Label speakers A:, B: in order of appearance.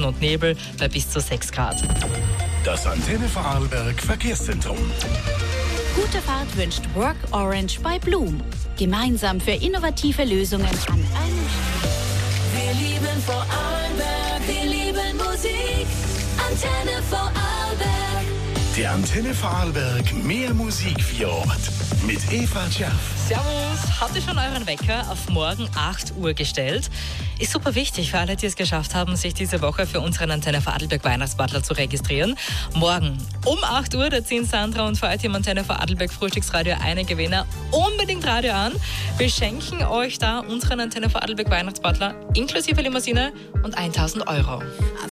A: Wolken und Nebel bei bis zu 6 Grad.
B: Das Antenne Vorarlberg Verkehrszentrum.
C: Gute Fahrt wünscht Work Orange bei Blum. Gemeinsam für innovative Lösungen an einem
D: Wir lieben Vorarlberg, wir lieben Musik. Antenne Vorarlberg.
B: Der Antenne Vorarlberg mehr Musik für Ort. Mit Eva Tscherf.
A: Servus, habt ihr schon euren Wecker auf morgen 8 Uhr gestellt? Ist super wichtig für alle, die es geschafft haben, sich diese Woche für unseren Antenne Vorarlberg Weihnachtsbutler zu registrieren. Morgen um 8 Uhr, da ziehen Sandra und Veit im Antenne Vorarlberg Frühstücksradio einen Gewinner. Unbedingt Radio an. Wir schenken euch da unseren Antenne Vorarlberg Weihnachtsbutler inklusive Limousine und 1.000 Euro.